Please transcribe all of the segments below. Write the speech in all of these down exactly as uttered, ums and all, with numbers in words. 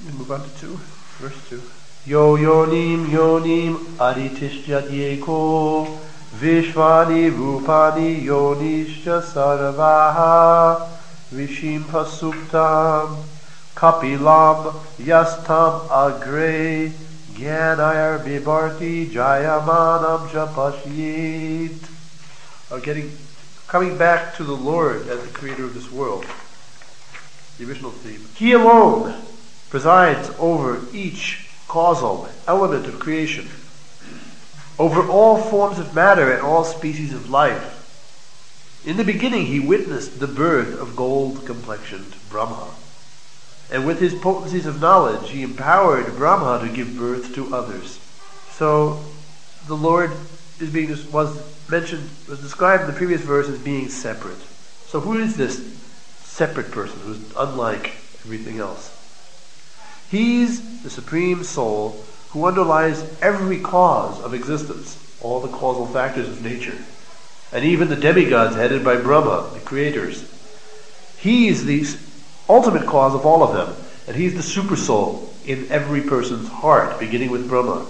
We move on to two, verse two. Yo yonim yonim aditishjadyeko vishvani rupani yonishya sarvaha vishim pasuktam kapilam yastam agre gyanayar bibarti jayamanam japashyit. Uh, getting, coming back to the Lord as the creator of this world. The original theme. He alone presides over each causal element of creation, over all forms of matter and all species of life. In the beginning he witnessed the birth of gold-complexioned Brahma, and with his potencies of knowledge he empowered Brahma to give birth to others. So the Lord is being was mentioned was described in the previous verse as being separate. So who is this separate person who's unlike everything else? He's the supreme soul who underlies every cause of existence, all the causal factors of nature, and even the demigods headed by Brahma, the creators. He's the ultimate cause of all of them, and he's the super soul in every person's heart, beginning with Brahma.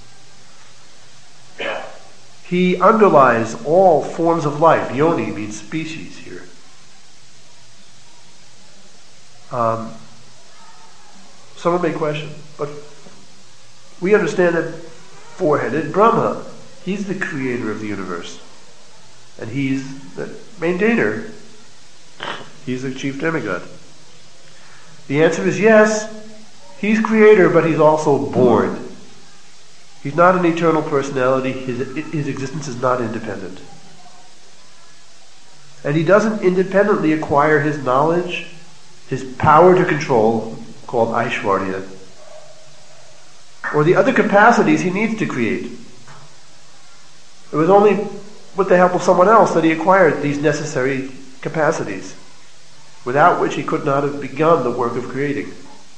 He underlies all forms of life. Yoni means species here. Um, someone may question, but we understand that four-headed Brahma, he's the creator of the universe. And he's the maintainer. He's the chief demigod. The answer is yes, he's creator, but he's also born. He's not an eternal personality. His, his existence is not independent. And he doesn't independently acquire his knowledge, his power to control, called Aishwarya, or the other capacities he needs to create. It was only with the help of someone else that he acquired these necessary capacities, without which he could not have begun the work of creating.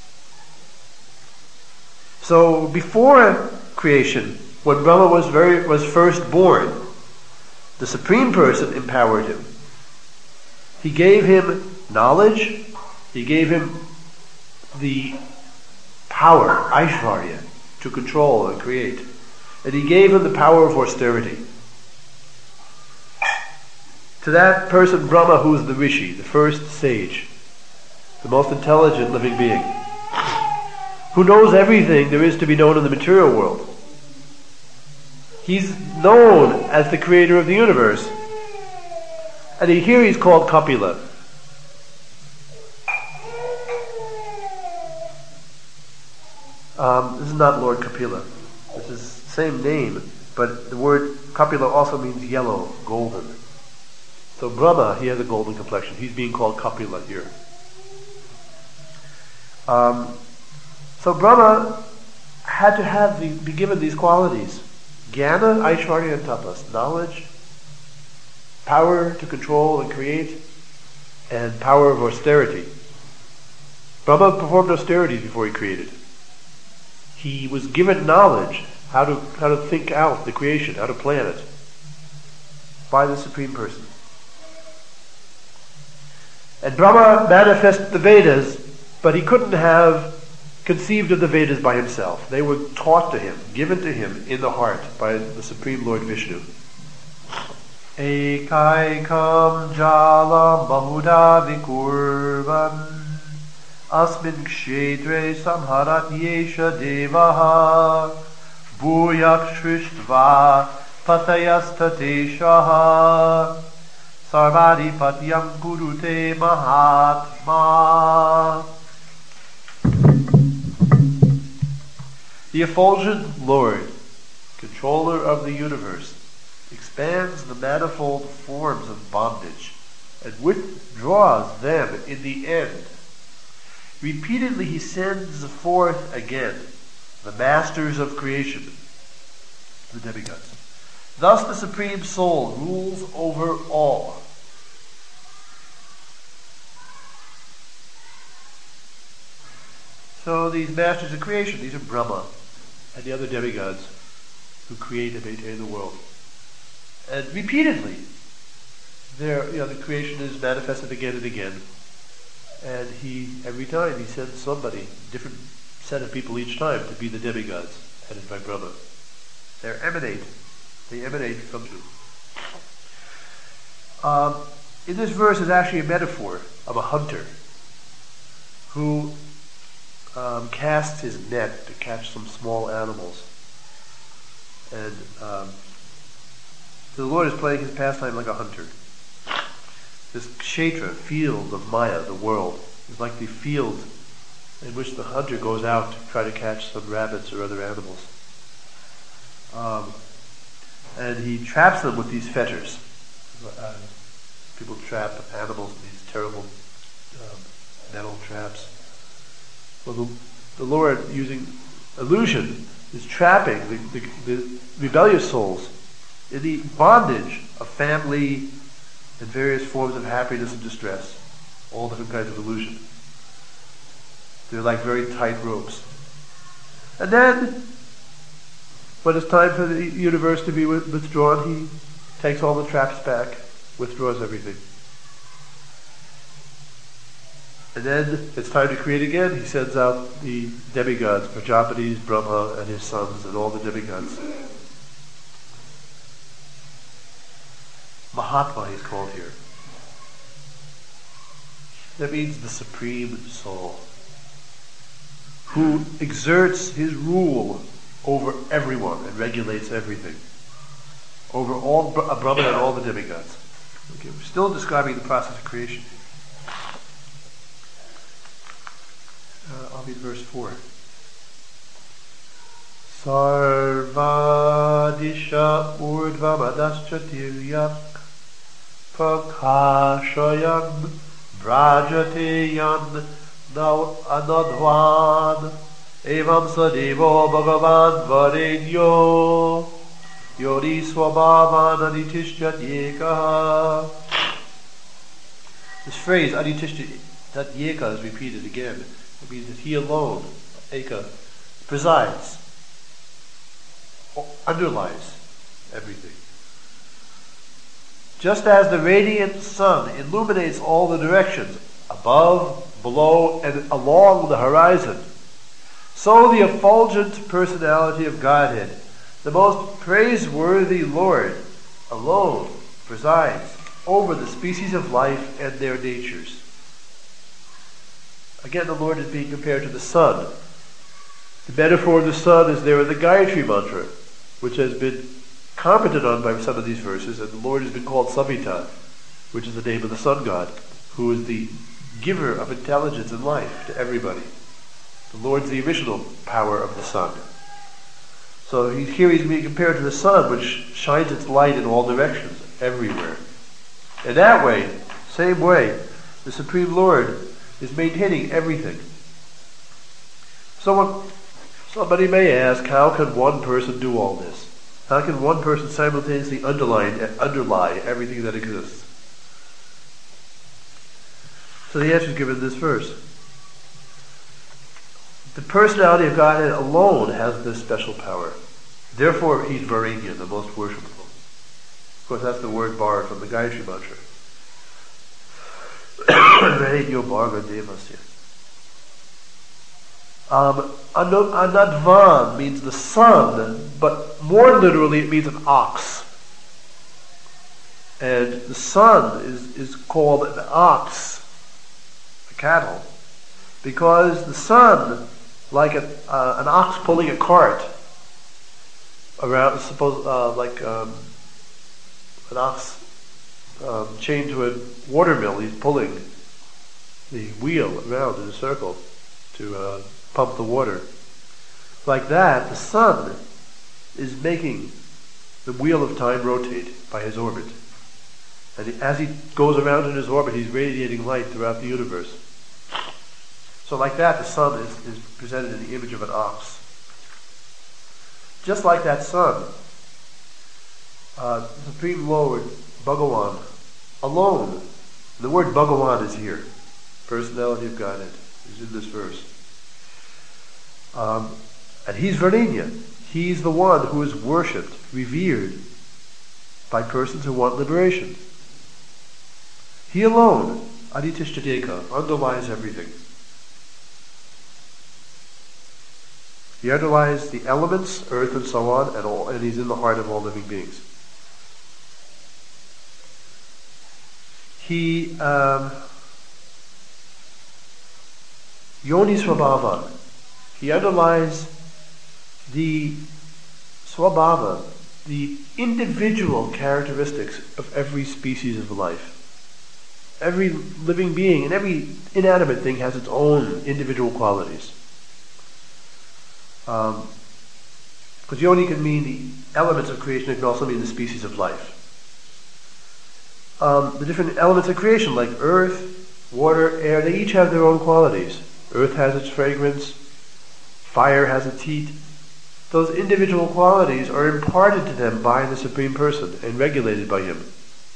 So before creation, when Brahma was very was first born, the Supreme Person empowered him. He gave him knowledge, he gave him the power, Aishwarya, to control and create. And he gave him the power of austerity. To that person, Brahma, who is the Rishi, the first sage, the most intelligent living being, who knows everything there is to be known in the material world. He's known as the creator of the universe. And here he's called Kapila. Um, this is not Lord Kapila. This is the same name, but the word Kapila also means yellow, golden. So Brahma, he has a golden complexion. He's being called Kapila here. Um, so Brahma had to have the, be given these qualities: Jnana, Aishwarya, and Tapas. Knowledge, power to control and create, and power of austerity. Brahma performed austerities before he created. He was given knowledge, how to how to think out the creation, how to plan it, by the Supreme Person. And Brahma manifested the Vedas, but he couldn't have conceived of the Vedas by himself. They were taught to him, given to him in the heart by the Supreme Lord Vishnu. Ekaikam jala bahuda vikurvan asmin kshetre samharat yesha devaha bhuyak shrishtva patayastateshaha sarvadi patyam kurute mahatma. The effulgent Lord, controller of the universe, expands the manifold forms of bondage and withdraws them in the end. Repeatedly he sends forth again the masters of creation, the demigods. Thus the Supreme Soul rules over all. So these masters of creation, these are Brahma and the other demigods who create and maintain the world. And repeatedly, there, you know, the creation is manifested again and again. And he, every time, he sends somebody, different set of people each time to be the demigods headed by Brahma. They emanate. They emanate from you. Um, in this verse is actually a metaphor of a hunter who um, casts his net to catch some small animals. And um, so the Lord is playing his pastime like a hunter. This kshetra, field of Maya, the world, is like the field in which the hunter goes out to try to catch some rabbits or other animals. Um, and he traps them with these fetters. Uh, people trap animals in these terrible um, metal traps. Well, the, the Lord, using illusion, is trapping the, the, the rebellious souls in the bondage of family and various forms of happiness and distress, all different kinds of illusion. They're like very tight ropes. And then, when it's time for the universe to be withdrawn, he takes all the traps back, withdraws everything. And then it's time to create again. He sends out the demigods, Prajapatis, Brahma, and his sons, and all the demigods. Mahatma is called here. That means the Supreme Soul, who exerts his rule over everyone and regulates everything, over all Brahma and all the demigods. Okay, we're still describing the process of creation. Uh, I'll read verse four. Sarvadisha urdvamadascha tiryak prakashayam brajateyan now anadvan evam sadevo bhagavan varenyo yodi swabhavan aditishtyat yekaha. This phrase aditishtyat yeka is repeated again. It means that he alone, eka, presides, underlies everything. Just as the radiant sun illuminates all the directions, above, below, and along the horizon, so the effulgent personality of Godhead, the most praiseworthy Lord, alone presides over the species of life and their natures. Again, the Lord is being compared to the sun. The metaphor of the sun is there in the Gayatri mantra, which has been commented on by some of these verses, and the Lord has been called Savita, which is the name of the sun god, who is the giver of intelligence and life to everybody. The Lord's the original power of the sun. So he, here he's being compared to the sun, which shines its light in all directions, everywhere. In that way, same way, the Supreme Lord is maintaining everything. Someone, somebody may ask, how can one person do all this? How can one person simultaneously underline, underlie everything that exists? So the answer is given in this verse. The personality of Godhead alone has this special power. Therefore, he's Varenya, the most worshipful. Of course, that's the word borrowed from the Gayatri mantra. um, Anadvan means the sun, but more literally it means an ox. And the sun is, is called an ox, a cattle, because the sun, like a, uh, an ox pulling a cart around, suppose uh, like um, an ox um, chained to a watermill, he's pulling the wheel around in a circle to uh, pump the water. Like that, the sun is making the wheel of time rotate by his orbit. And as he goes around in his orbit, he's radiating light throughout the universe. So like that, the sun is, is presented in the image of an ox. Just like that sun, uh, the Supreme Lord, Bhagawan, alone, the word Bhagawan is here, personality of Godhead, is in this verse. Um, and he's Varenya. He's the one who is worshipped, revered by persons who want liberation. He alone, Aditishta Deka, underlies everything. He underlies the elements, earth and so on, and, all, and he's in the heart of all living beings. He, um, Yoni Swabhava, he underlies the Swabhava, the individual characteristics of every species of life. Every living being and every inanimate thing has its own individual qualities. Um, because Yoni can mean the elements of creation, it can also mean the species of life. Um, the different elements of creation, like earth, water, air, they each have their own qualities. Earth has its fragrance, fire has its heat. Those individual qualities are imparted to them by the Supreme Person and regulated by Him.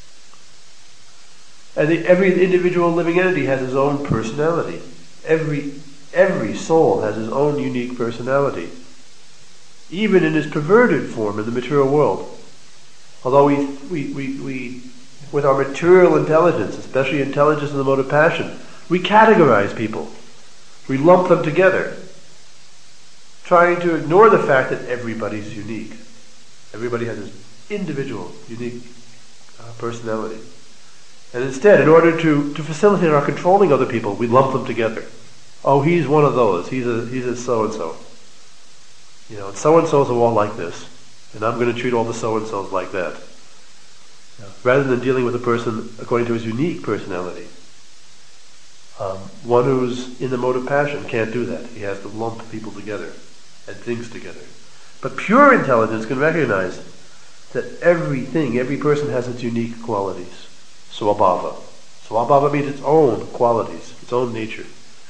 And the, every individual living entity has his own personality. Every every soul has his own unique personality, even in his perverted form in the material world. Although we, we, we, we with our material intelligence, especially intelligence in the mode of passion, we categorize people. We lump them together, trying to ignore the fact that everybody's unique. Everybody has his individual, unique uh, personality. And instead, in order to, to facilitate our controlling other people, we lump them together. Oh, he's one of those. He's a he's a so-and-so. You know, and so-and-sos are all like this. And I'm going to treat all the so-and-sos like that. Yeah. Rather than dealing with a person according to his unique personality. Um, one who's in the mode of passion can't do that. He has to lump people together and things together. But pure intelligence can recognize that everything, every person has its unique qualities. Swabhava. Swabhava means its own qualities, its own nature.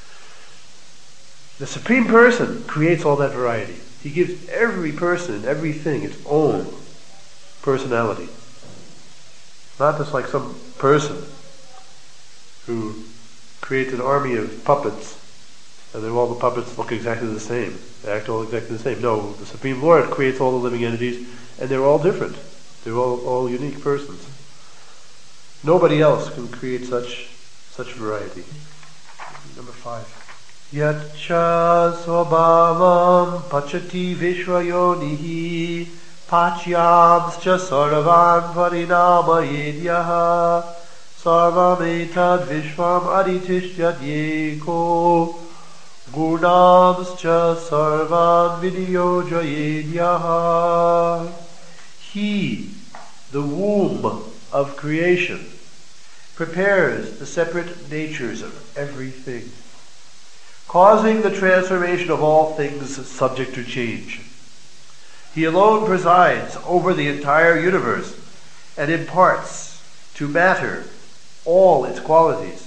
The Supreme Person creates all that variety. He gives every person, everything, its own personality. Not just like some person who creates an army of puppets and then all the puppets look exactly the same. They act all exactly the same. No, the Supreme Lord creates all the living entities and they're all different. They're all, all unique persons. Nobody else can create such such variety. Number five. Yatcha swabhavam pachati vishvayonihi pachyamscha sarvan parinamayedyaha sarvam etad vishvam aditishyat yeko gurnamscha sarvan vidiyojayedyaha. He, the womb of creation, prepares the separate natures of everything, causing the transformation of all things subject to change. He alone presides over the entire universe and imparts to matter all its qualities.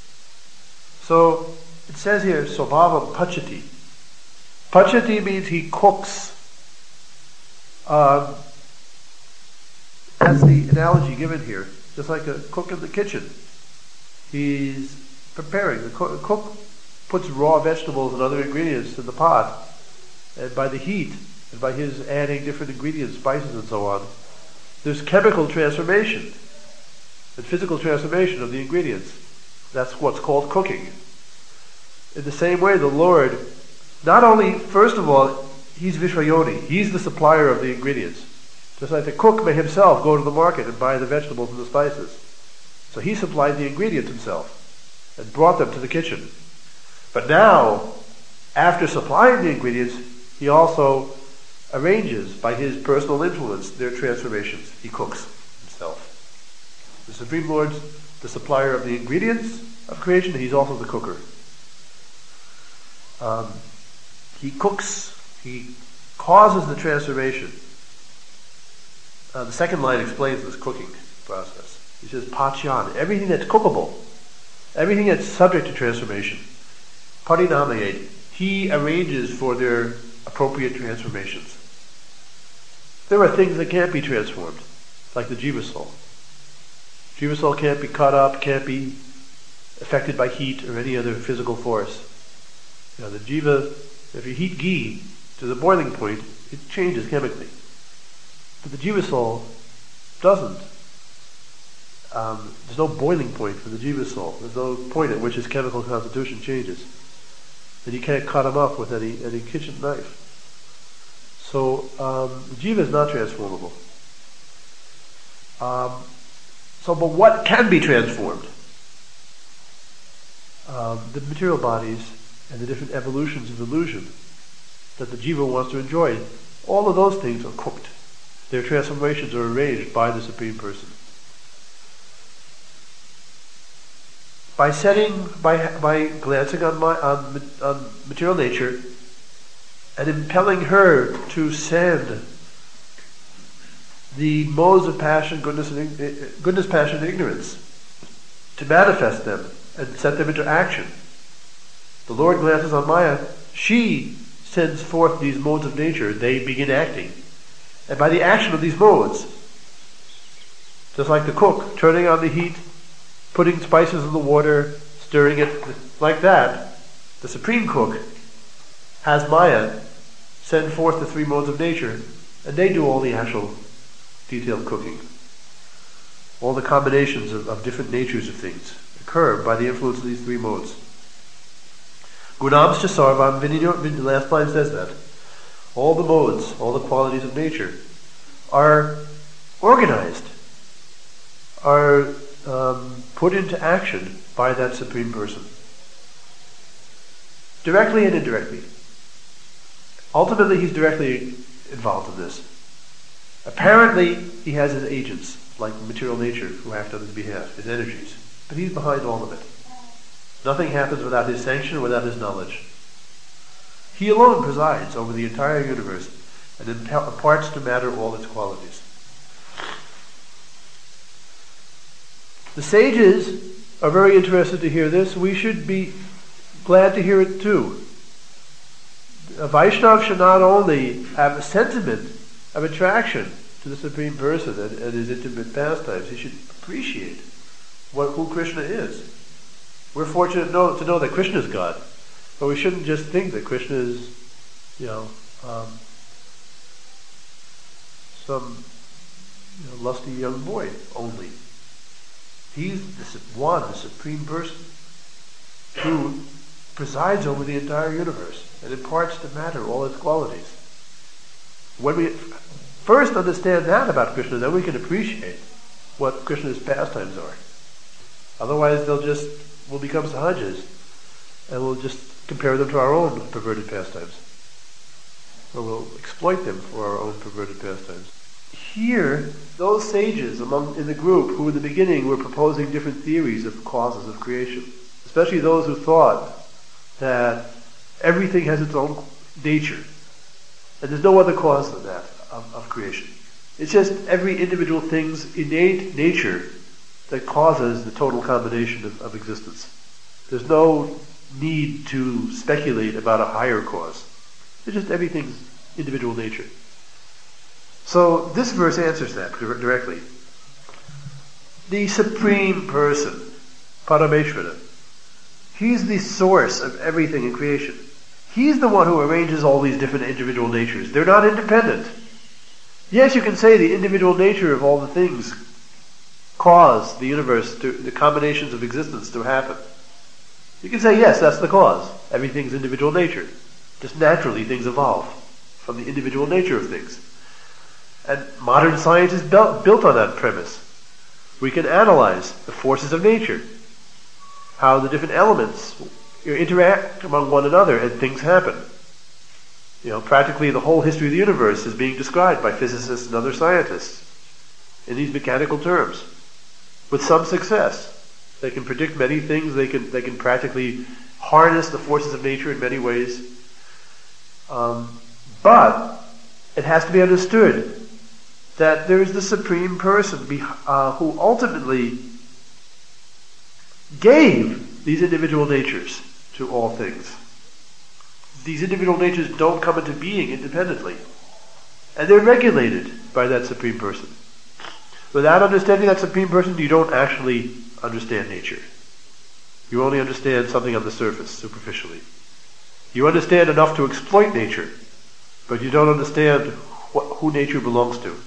So it says here, Swabhava Pachati. Pachati means he cooks. Uh, that's the analogy given here. Just like a cook in the kitchen. He's preparing. The cook, cook puts raw vegetables and other ingredients in the pot, and by the heat, and by his adding different ingredients, spices and so on, there's chemical transformation and physical transformation of the ingredients. That's what's called cooking. In the same way, the Lord, not only, first of all, He's Vishvayoni. He's the supplier of the ingredients. Just like the cook may himself go to the market and buy the vegetables and the spices. So he supplied the ingredients himself and brought them to the kitchen. But now, after supplying the ingredients, he also arranges, by his personal influence, their transformations. He cooks himself. The Supreme Lord's the supplier of the ingredients of creation, he's also the cooker. Um, he cooks, he causes the transformation. Uh, the second line explains this cooking process. He says, Pachyan, everything that's cookable, everything that's subject to transformation. Parinamayed, he arranges for their appropriate transformations. There are things that can't be transformed, like the Jiva soul. Jiva soul can't be cut up, can't be affected by heat or any other physical force. You know, the Jiva, if you heat ghee to the boiling point, it changes chemically. But the Jiva soul doesn't. Um, there's no boiling point for the Jiva soul. There's no point at which his chemical constitution changes. And you can't cut him up with any, any kitchen knife. So um, the jiva is not transformable. Um, so, but what can be transformed? Um, the material bodies and the different evolutions of illusion that the jiva wants to enjoy. All of those things are cooked. Their transformations are arranged by the Supreme Person. By setting, by by glancing on my on, on material nature and impelling her to send the modes of passion, goodness, and goodness, passion, and ignorance, to manifest them and set them into action. The Lord glances on Maya. She sends forth these modes of nature. They begin acting, and by the action of these modes, just like the cook turning on the heat, putting spices in the water, stirring it, like that, the Supreme Cook has Maya send forth the three modes of nature, and they do all the actual detailed cooking. All the combinations of, of different natures of things occur by the influence of these three modes. Gunamscha sarvam vinidyo, the last line says that. All the modes, all the qualities of nature are organized, are um, put into action by that Supreme Person. Directly and indirectly. Ultimately, he's directly involved in this. Apparently, he has his agents, like material nature, who act on his behalf, his energies. But he's behind all of it. Nothing happens without his sanction, without his knowledge. He alone presides over the entire universe and imparts to matter all its qualities. The sages are very interested to hear this. We should be glad to hear it too. A Vaishnav should not only have a sentiment of attraction to the Supreme Person and, and his intimate pastimes, he should appreciate what who Krishna is. We're fortunate to know, to know that Krishna is God, but we shouldn't just think that Krishna is, you know, um, some you know, lusty young boy only. He's the one, the Supreme Person, who presides over the entire universe and imparts to matter all its qualities. When we first understand that about Krishna, then we can appreciate what Krishna's pastimes are. Otherwise, they'll just will become sahajas, and we'll just compare them to our own perverted pastimes, or we'll exploit them for our own perverted pastimes. Here, those sages among in the group who in the beginning were proposing different theories of causes of creation, especially those who thought that everything has its own nature, and there's no other cause than that of, of creation. It's just every individual thing's innate nature that causes the total combination of, of existence. There's no need to speculate about a higher cause. It's just everything's individual nature. So this verse answers that directly. The Supreme Person, Parameshvara, he's the source of everything in creation. He's the one who arranges all these different individual natures. They're not independent. Yes, you can say the individual nature of all the things cause the universe, to, the combinations of existence to happen. You can say, yes, that's the cause. Everything's individual nature. Just naturally things evolve from the individual nature of things. And modern science is built, built on that premise. We can analyze the forces of nature, how the different elements interact among one another and things happen. You know, practically the whole history of the universe is being described by physicists and other scientists in these mechanical terms, with some success. They can predict many things. They can they can practically harness the forces of nature in many ways. Um, but it has to be understood that there is the Supreme Person be, uh, who ultimately gave these individual natures to all things. These individual natures don't come into being independently, and they're regulated by that Supreme Person. Without understanding that Supreme Person, you don't actually understand nature. You only understand something on the surface, superficially. You understand enough to exploit nature, but you don't understand what, who nature belongs to.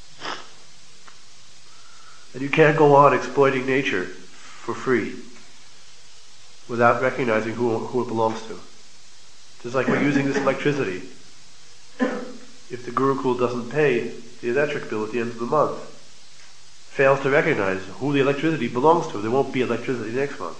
And you can't go on exploiting nature for free without recognizing who, who it belongs to. Just like we're using this electricity. if the Gurukul doesn't pay the electric bill at the end of the month, fails to recognize who the electricity belongs to, there won't be electricity next month.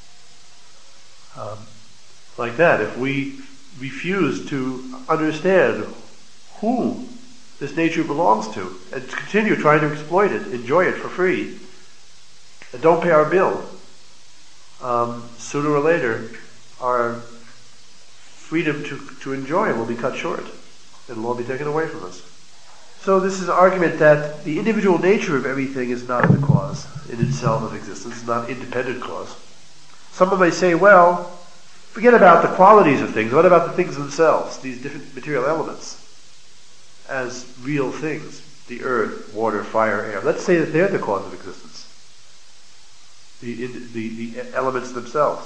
Um, like that, if we refuse to understand who this nature belongs to and continue trying to exploit it, enjoy it for free, and don't pay our bill, um, sooner or later our freedom to, to enjoy will be cut short and will all be taken away from us. So this is an argument that the individual nature of everything is not the cause in itself of existence, not independent cause. Someone may say, well, forget about the qualities of things. What about the things themselves, these different material elements, as real things? The earth, water, fire, air. Let's say that they're the cause of existence. The, the, the elements themselves.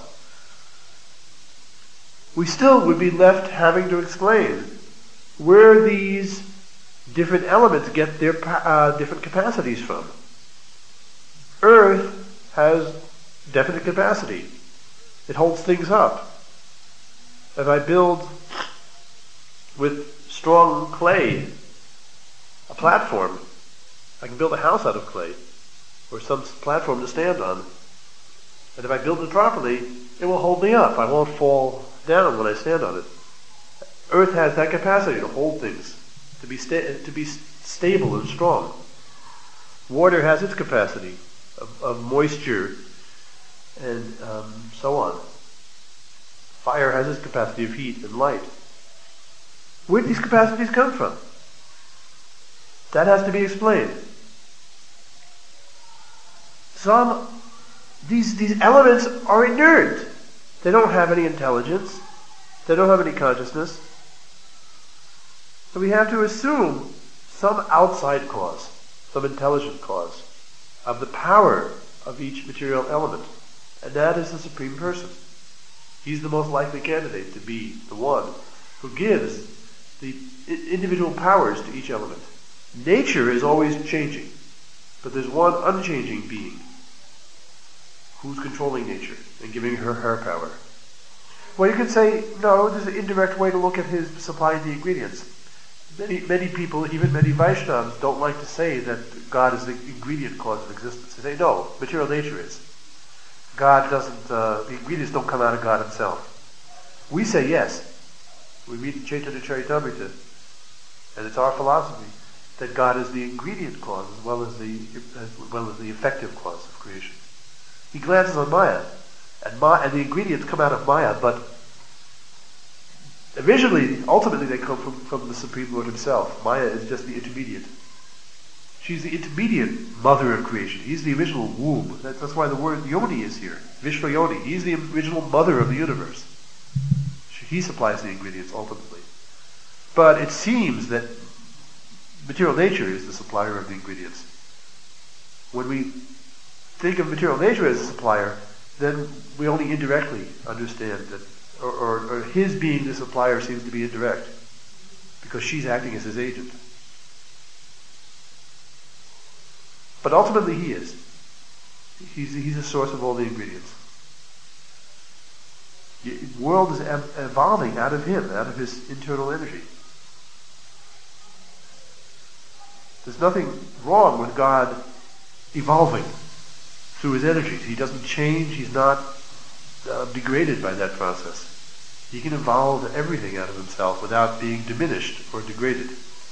We still would be left having to explain where these different elements get their uh, different capacities from. Earth has definite capacity. It holds things up. If I build with strong clay a platform, I can build a house out of clay or some platform to stand on. And if I build it properly, it will hold me up. I won't fall down when I stand on it. Earth has that capacity to hold things, to be sta- to be stable and strong. Water has its capacity of, of moisture and um, so on. Fire has its capacity of heat and light. Where do these capacities come from? That has to be explained. Some these these elements are inert. They don't have any intelligence. They don't have any consciousness. So we have to assume some outside cause, some intelligent cause of the power of each material element. And that is the Supreme Person. He's the most likely candidate to be the one who gives the individual powers to each element. Nature is always changing, but there's one unchanging being who's controlling nature and giving her her power. Well, you can say, no, there's an indirect way to look at his supplying the ingredients. Many many people, even many Vaishnavas, don't like to say that God is the ingredient cause of existence. They say, no, material nature is. God doesn't, uh, the ingredients don't come out of God himself. We say yes. We read Chaitanya Charitamrita, and it's our philosophy that God is the ingredient cause as well as the as well as the effective cause of creation. He glances on Maya, and, Ma- and the ingredients come out of Maya, but originally, ultimately, they come from, from the Supreme Lord himself. Maya is just the intermediate. She's the intermediate mother of creation. He's the original womb. That's, that's why the word Yoni is here. Vishnu Yoni. He's the original mother of the universe. He supplies the ingredients ultimately. But it seems that material nature is the supplier of the ingredients. When we think of material nature as a supplier, then we only indirectly understand that, or, or, or his being the supplier seems to be indirect, because she's acting as his agent. But ultimately he is. He's, he's the source of all the ingredients. The world is ev- evolving out of him, out of his internal energy. There's nothing wrong with God evolving through his energies. He doesn't change. He's not uh, degraded by that process. He can evolve everything out of himself without being diminished or degraded.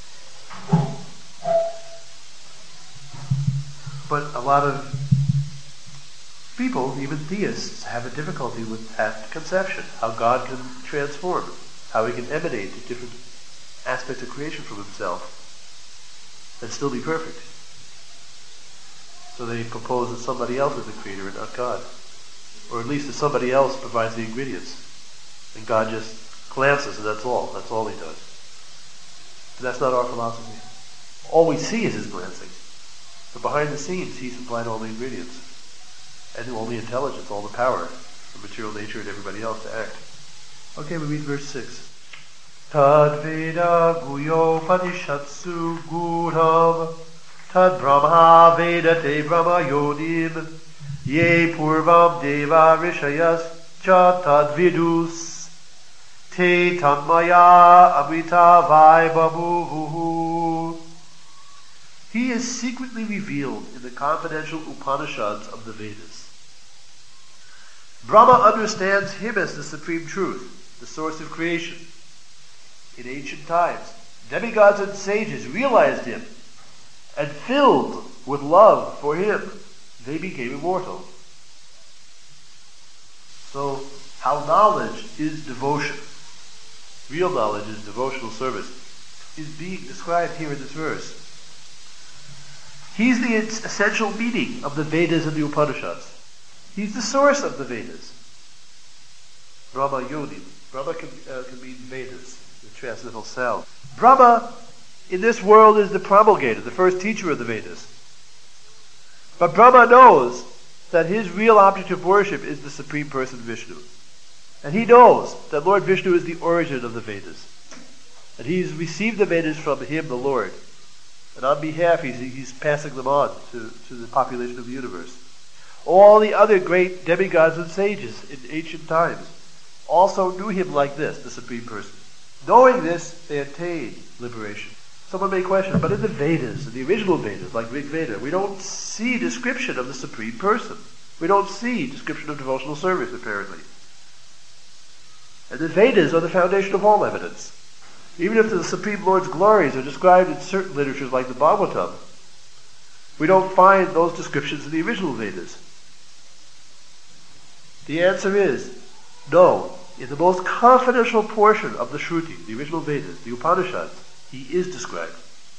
But a lot of people, even theists, have a difficulty with that conception, how God can transform, how he can emanate different aspects of creation from himself and still be perfect. So they propose that somebody else is the creator and not God. Or at least that somebody else provides the ingredients. And God just glances and that's all. That's all he does. But that's not our philosophy. All we see is his glancing. But behind the scenes, he supplied all the ingredients. And all the intelligence, all the power, the material nature and everybody else to act. Okay, we read verse six. Tad Veda Guyo Panishatsu Gurham Tad Brahma Vedate Brahma Yodim Ye Purvam Deva Rishayas Cha Tad Vidus Te Tanmaya Amrita Vaibabu. He is secretly revealed in the confidential Upanishads of the Vedas. Brahma understands him as the supreme truth, the source of creation. In ancient times, demigods and sages realized him, and filled with love for him, they became immortal. So, how knowledge is devotion, real knowledge is devotional service, is being described here in this verse. He's the essential meaning of the Vedas and the Upanishads. He's the source of the Vedas. Brahma Yoni. Brahma can, uh, can mean Vedas, the transcendental sound. Brahma, in this world, is the promulgator, the first teacher of the Vedas. But Brahma knows that his real object of worship is the Supreme Person Vishnu. And he knows that Lord Vishnu is the origin of the Vedas. And he's received the Vedas from him, the Lord. And on behalf, he's, he's passing them on to, to the population of the universe. All the other great demigods and sages in ancient times also knew him like this, the Supreme Person. Knowing this, they attained liberation. Someone may question, but in the Vedas, in the original Vedas, like Rig Veda, we don't see description of the Supreme Person. We don't see description of devotional service, apparently. And the Vedas are the foundation of all evidence. Even if the Supreme Lord's glories are described in certain literatures like the Bhagavatam, we don't find those descriptions in the original Vedas. The answer is no. In the most confidential portion of the Shruti, the original Vedas, the Upanishads, he is described.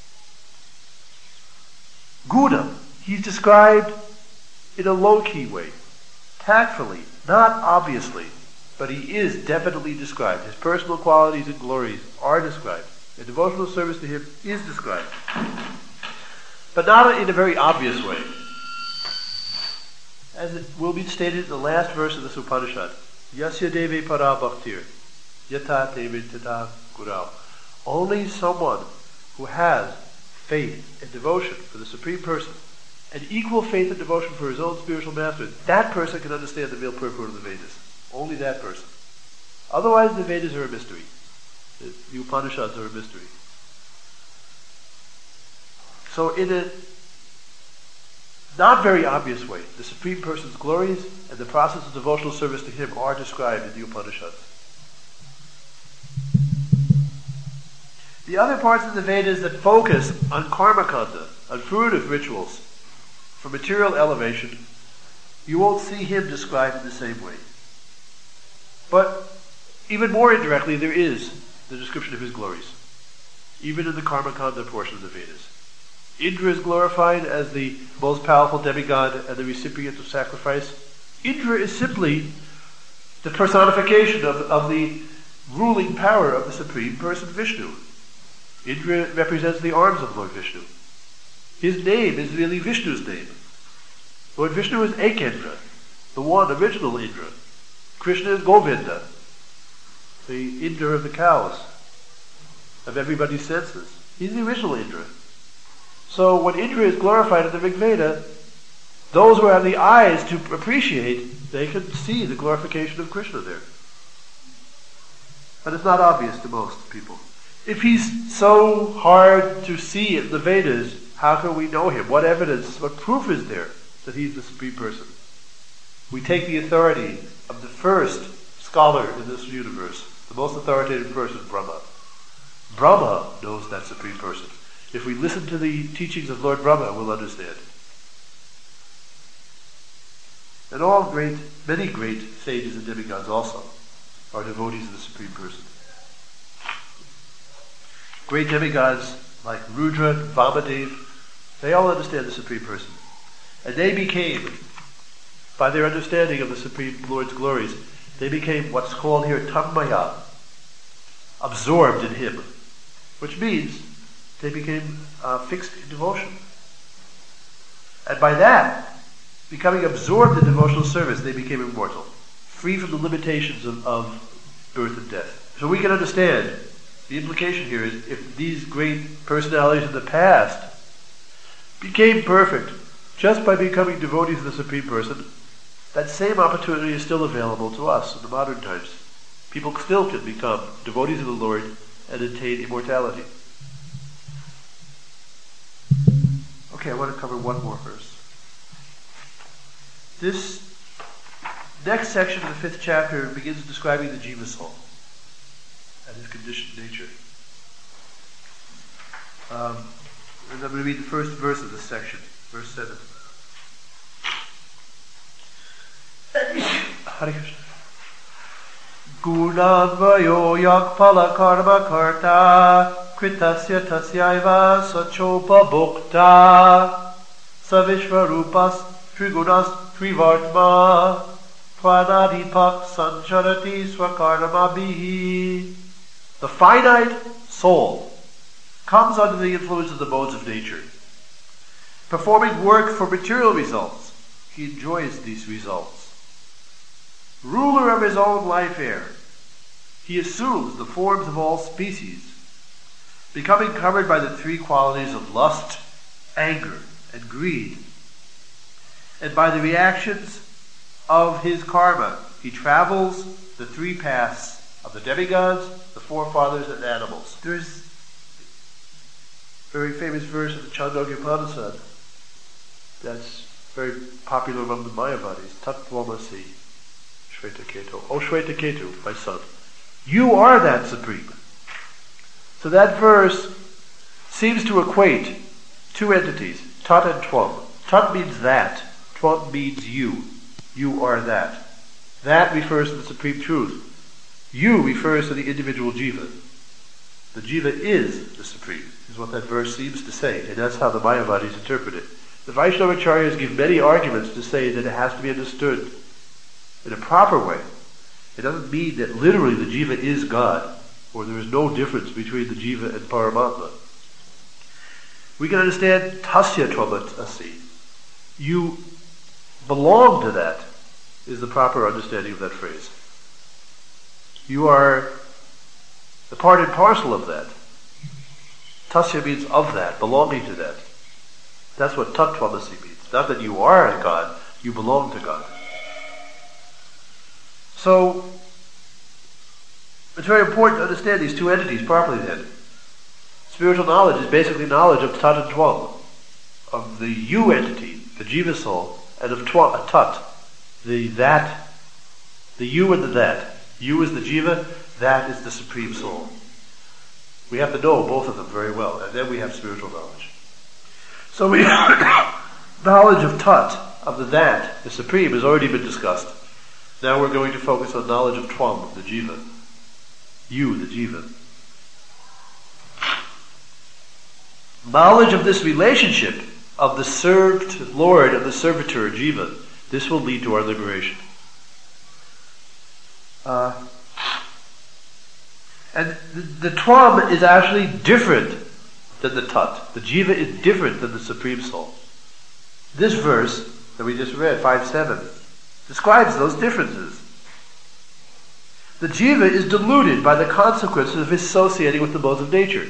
Guna, he's described in a low-key way, tactfully, not obviously, but he is definitely described. His personal qualities and glories are described. And devotional service to him is described. But not in a very obvious way. As it will be stated in the last verse of this Upanishad, Yasya Deve Para Bhaktir, Yata Devi Tata Gurau. Only someone who has faith and devotion for the Supreme Person, and equal faith and devotion for his own spiritual master, that person can understand the real purport of the Vedas. Only that person. Otherwise, the Vedas are a mystery. The, the Upanishads are a mystery. So in a not very obvious way, the Supreme Person's glories and the process of devotional service to him are described in the Upanishads. The other parts of the Vedas that focus on karma kanda, on fruitive rituals, for material elevation, you won't see him described in the same way. But even more indirectly, there is the description of his glories, even in the karma kanda portion of the Vedas. Indra is glorified as the most powerful demigod and the recipient of sacrifice. Indra is simply the personification of, of the ruling power of the Supreme Person Vishnu. Indra represents the arms of Lord Vishnu. His name is really Vishnu's name. Lord Vishnu is Ekendra, the one original Indra. Krishna is Govinda, the Indra of the cows, of everybody's senses. He's the original Indra. So when Indra is glorified in the Rig Veda, those who have the eyes to appreciate, they can see the glorification of Krishna there. But it's not obvious to most people. If he's so hard to see in the Vedas, how can we know him? What evidence, what proof is there that he's the Supreme Person? We take the authority of the first scholar in this universe, the most authoritative person, Brahma. Brahma knows that Supreme Person. If we listen to the teachings of Lord Brahma, we'll understand. And all great, many great sages and demigods also are devotees of the Supreme Person. Great demigods like Rudra, Vamadev, they all understand the Supreme Person. And they became, by their understanding of the Supreme Lord's glories, they became what's called here Tanmaya, absorbed in him, which means they became uh, fixed in devotion. And by that, becoming absorbed in devotional service, they became immortal, free from the limitations of, of birth and death. So we can understand, the implication here is, if these great personalities in the past became perfect just by becoming devotees of the Supreme Person, that same opportunity is still available to us in the modern times. People still can become devotees of the Lord and attain immortality. Okay, I want to cover one more verse. This next section of the fifth chapter begins describing the Jiva soul and his conditioned nature. Um, and I'm going to read the first verse of this section, verse seven. Hare Krishna. Gunadvayo yakpala karma karta kritasya tasyaiva sachopa bhokta savishvarupas trigunas trivartma pranadipak sancharati swakarnamabihi. The finite soul comes under the influence of the modes of nature, performing work for material results. He enjoys these results. Ruler of his own life air, he assumes the forms of all species, becoming covered by the three qualities of lust, anger, and greed. And by the reactions of his karma, he travels the three paths of the demigods, the forefathers, and animals. There's a very famous verse in the Chandogya Upanishad that's very popular among the Mayavadis. Tattvamasi Shvetaketu. Oh Shvetaketu, my son, you are that supreme. So that verse seems to equate two entities, Tat and Tvam. Tat means that. Tvam means you. You are that. That refers to the supreme truth. You refers to the individual jiva. The jiva is the supreme, is what that verse seems to say, and that's how the Mayavadis interpret it. The Vaishnavacharyas give many arguments to say that it has to be understood in a proper way. It doesn't mean that literally the jiva is God, or there is no difference between the jiva and Paramatma. We can understand tasya tvamat asi. You belong to that, is the proper understanding of that phrase. You are the part and parcel of that. Tasya means of that, belonging to that. That's what tattvamasi means. Not that you are God, you belong to God. So, it's very important to understand these two entities properly then. Spiritual knowledge is basically knowledge of Tat and Tvam, of the you entity, the jiva soul, and of twa, Tat, the that, the you and the that. You is the jiva, that is the supreme soul. We have to know both of them very well, and then we have spiritual knowledge. So we knowledge of Tat, of the that, the supreme, has already been discussed. Now we're going to focus on knowledge of Tvam, the jiva. You, the jiva. Knowledge of this relationship of the served Lord and the servitor, jiva, this will lead to our liberation. Uh, and the, the Tvam is actually different than the Tat. The jiva is different than the Supreme Soul. This verse that we just read, five seven, describes those differences. The jiva is deluded by the consequences of associating with the modes of nature.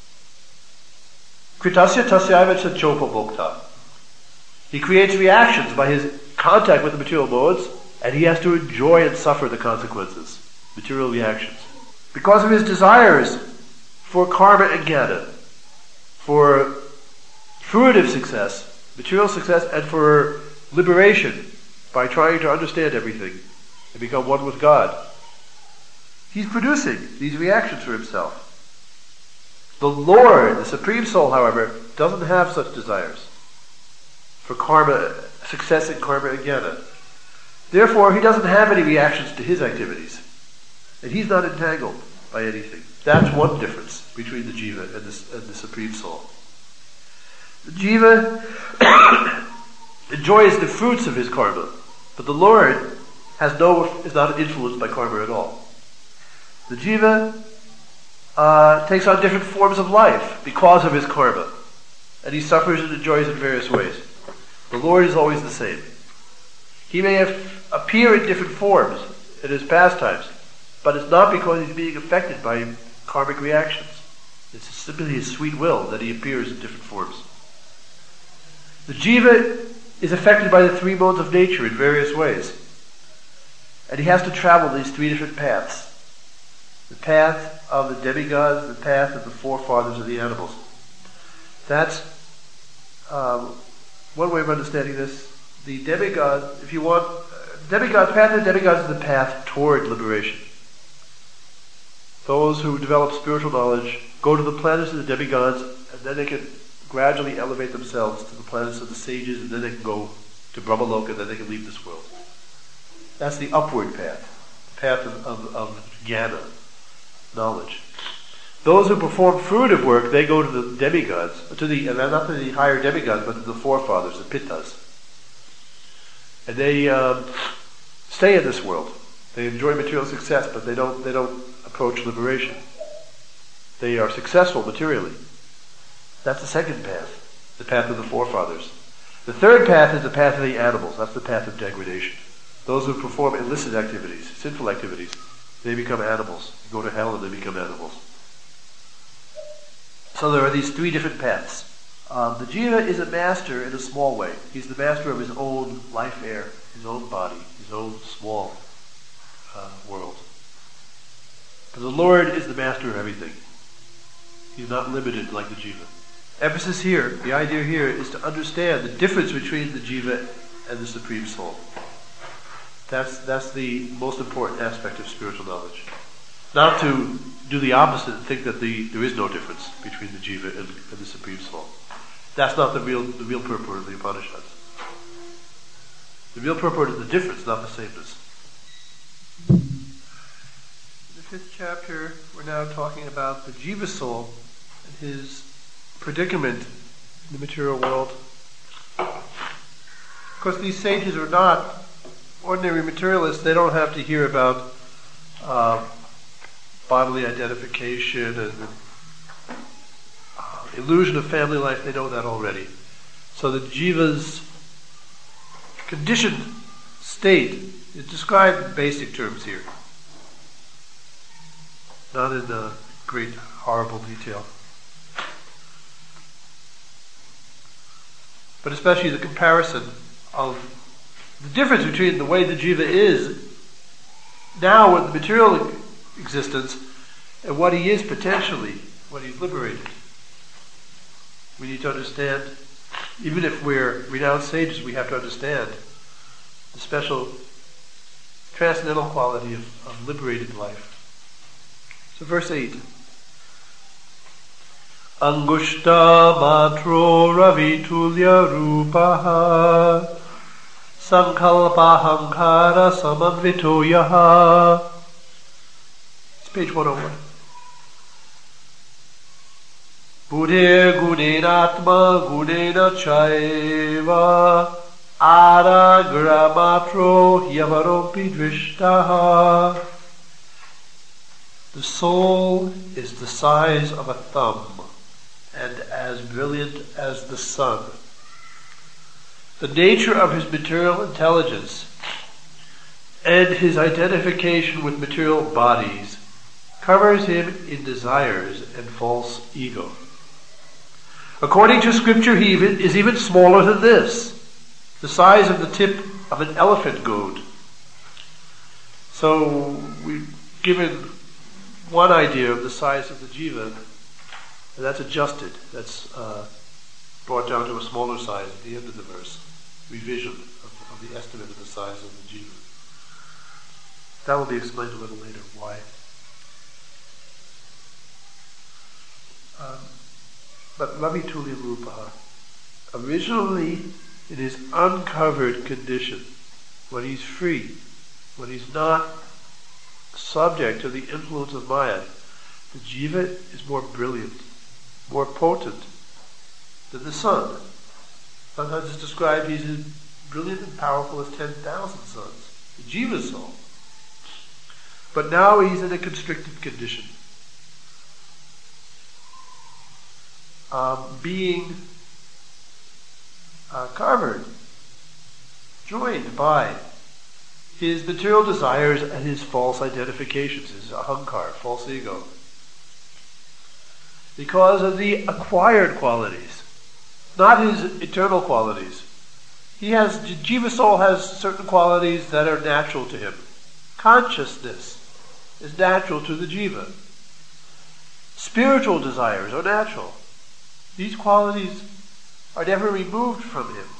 Kritasya tasyaiva sachopa bhokta. He creates reactions by his contact with the material modes, and he has to enjoy and suffer the consequences, material reactions. Because of his desires for karma and jnana, for fruitive success, material success, and for liberation by trying to understand everything and become one with God, he's producing these reactions for himself. The Lord, the Supreme Soul, however, doesn't have such desires for karma, success in karma and jnana. Therefore, he doesn't have any reactions to his activities. And he's not entangled by anything. That's one difference between the jiva and the, and the Supreme Soul. The jiva enjoys the fruits of his karma, but the Lord has no is not influenced by karma at all. The jiva uh, takes on different forms of life because of his karma, and he suffers and enjoys in various ways. The Lord is always the same. He may have, appear in different forms in his pastimes, but it's not because he's being affected by karmic reactions. It's simply his sweet will that he appears in different forms. The jiva is affected by the three modes of nature in various ways, and he has to travel these three different paths. The path of the demigods, the path of the forefathers of the animals. That's um, one way of understanding this. The demigod, if you want, uh, demigod, path of the demigods is the path toward liberation. Those who develop spiritual knowledge go to the planets of the demigods, and then they can gradually elevate themselves to the planets of the sages, and then they can go to Brahmaloka, and then they can leave this world. That's the upward path, the path of, of, of jnana, knowledge. Those who perform fruitive work, they go to the demigods, to the, and not to the higher demigods, but to the forefathers, the pittas. And they um, stay in this world. They enjoy material success, but they don't, they don't approach liberation. They are successful materially. That's the second path, the path of the forefathers. The third path is the path of the animals. That's the path of degradation. Those who perform illicit activities, sinful activities, they become animals. They go to hell and they become animals. So there are these three different paths. Um, the jiva is a master in a small way. He's the master of his own life air, his own body, his own small uh, world. But the Lord is the master of everything. He's not limited like the jiva. Emphasis here, the idea here, is to understand the difference between the jiva and the Supreme Soul. That's that's the most important aspect of spiritual knowledge. Not to do the opposite and think that the there is no difference between the jiva and, and the Supreme Soul. That's not the real the real purport of the Upanishads. The real purport is the difference, not the sameness. In the fifth chapter, we're now talking about the jiva soul and his predicament in the material world. Of course, these sages are not ordinary materialists. They don't have to hear about uh, bodily identification and uh, illusion of family life. They know that already. So the jiva's conditioned state is described in basic terms here, not in uh, great horrible detail. But especially the comparison of the difference between the way the jiva is now with the material existence and what he is potentially when he's liberated. We need to understand, even if we're renowned sages, we have to understand the special transcendental quality of, of liberated life. So verse eight. Angushta matro ravitulya rupaha sankalpa hankara samavito yaha. It's page one oh one. Buddhe gunenatma gunena chaiva aragra matro yavaropi drishtaha. The soul is the size of a thumb and as brilliant as the sun. The nature of his material intelligence and his identification with material bodies covers him in desires and false ego. According to scripture, he even, is even smaller than this, the size of the tip of an elephant goad. So we've given one idea of the size of the jiva, and that's adjusted. That's uh, brought down to a smaller size at the end of the verse. Revision of, of the estimate of the size of the jiva. That will be explained a little later why. Um, but Ravi Tulya Rupaha, originally in his uncovered condition, when he's free, when he's not subject to the influence of Maya, the jiva is more brilliant, more potent than the sun. Sometimes it's described he's as brilliant and powerful as ten thousand suns, the jiva soul. But now he's in a constricted condition. Um, being uh, covered, joined by his material desires and his false identifications, his ahankar, false ego. Because of the acquired qualities, not his eternal qualities. He has, Jiva soul has certain qualities that are natural to him. Consciousness, is natural to the jiva. Spiritual desires are natural. These qualities are never removed from him.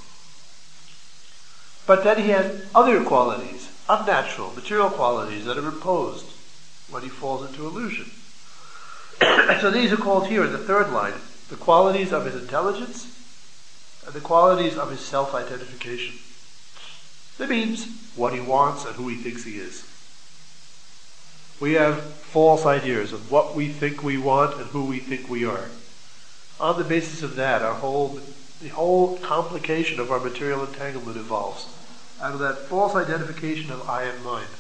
But then he has other qualities, unnatural, material qualities that are imposed when he falls into illusion. So these are called here in the third line, the qualities of his intelligence and the qualities of his self-identification. That means what he wants and who he thinks he is. We have false ideas of what we think we want and who we think we are. On the basis of that, our whole, the whole complication of our material entanglement evolves out of that false identification of I and mine.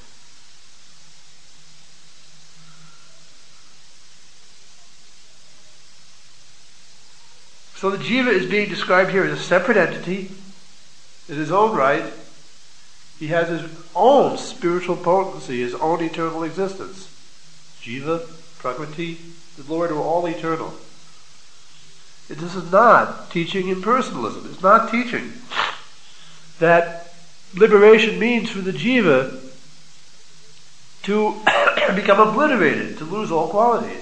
So the jiva is being described here as a separate entity in his own right. He has his own spiritual potency, his own eternal existence. Jiva, Prakriti, the Lord are all eternal. This is not teaching impersonalism. It's not teaching that liberation means for the jiva to become obliterated, to lose all qualities.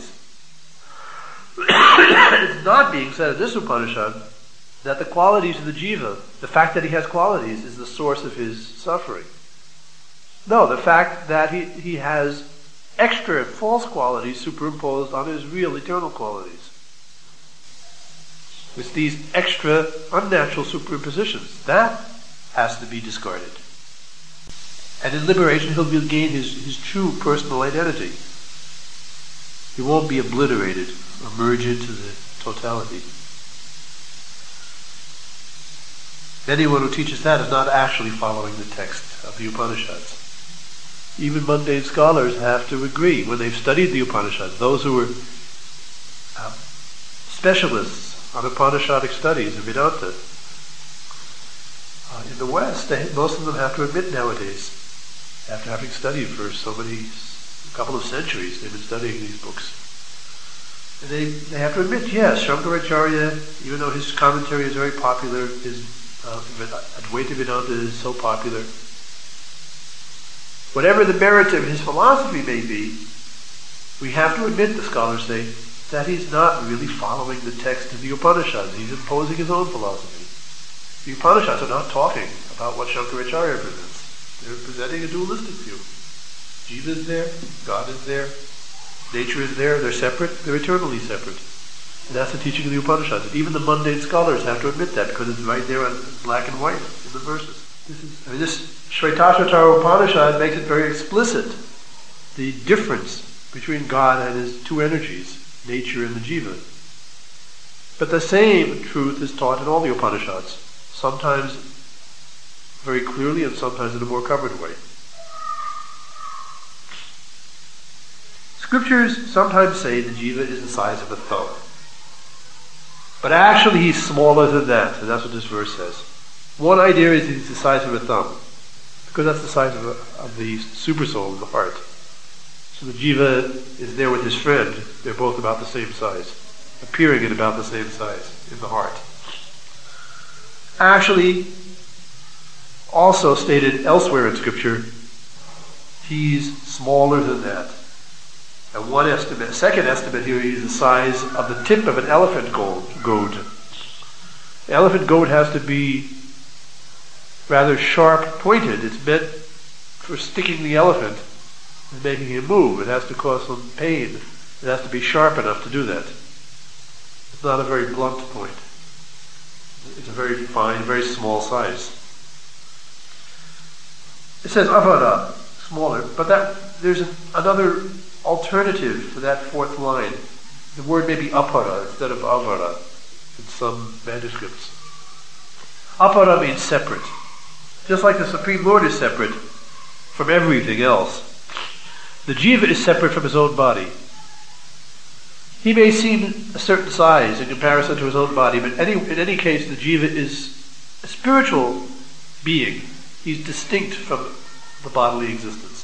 It's not being said in this Upanishad that the qualities of the jiva, the fact that he has qualities, is the source of his suffering. No, the fact that he, he has extra false qualities superimposed on his real eternal qualities. It's these extra unnatural superimpositions. That has to be discarded. And in liberation he'll gain his, his true personal identity. He won't be obliterated or merge into the totality. Anyone who teaches that is not actually following the text of the Upanishads. Even mundane scholars have to agree when they've studied the Upanishads. Those who are uh, specialists on Upanishadic studies of Vedanta, uh, in the West, they, most of them have to admit nowadays, after having studied for so many, a couple of centuries, they've been studying these books. And they, they have to admit, yes, Shankaracharya, even though his commentary is very popular, his uh, Advaita Vedanta is so popular, whatever the merit of his philosophy may be, we have to admit, the scholars say, that he's not really following the text of the Upanishads. He's imposing his own philosophy. The Upanishads are not talking about what Shankaracharya presents. They're presenting a dualistic view. Jiva is there, God is there, nature is there, they're separate, they're eternally separate. And that's the teaching of the Upanishads. And even the mundane scholars have to admit that because it's right there in black and white in the verses. This is, I mean, this Shvetashvatara Upanishad makes it very explicit, the difference between God and his two energies, nature and the jiva. But the same truth is taught in all the Upanishads, sometimes very clearly and sometimes in a more covered way. Scriptures sometimes say the jiva is the size of a thumb. But actually he's smaller than that, and that's what this verse says. One idea is he's the size of a thumb, because that's the size of, a, of the supersoul of the heart. So the jiva is there with his friend. They're both about the same size, appearing at about the same size in the heart. Actually, also stated elsewhere in Scripture, he's smaller than that. And one estimate, second estimate here is the size of the tip of an elephant goad. The elephant goad has to be rather sharp pointed. It's meant for sticking the elephant and making him move. It has to cause some pain. It has to be sharp enough to do that. It's not a very blunt point. It's a very fine, very small size. It says avara, smaller, but that there's an, another alternative for that fourth line. The word may be apara instead of avara in some manuscripts. Apara means separate. Just like the Supreme Lord is separate from everything else, the jiva is separate from his own body. He may seem a certain size in comparison to his own body, but any, in any case, the jiva is a spiritual being. He's distinct from the bodily existence.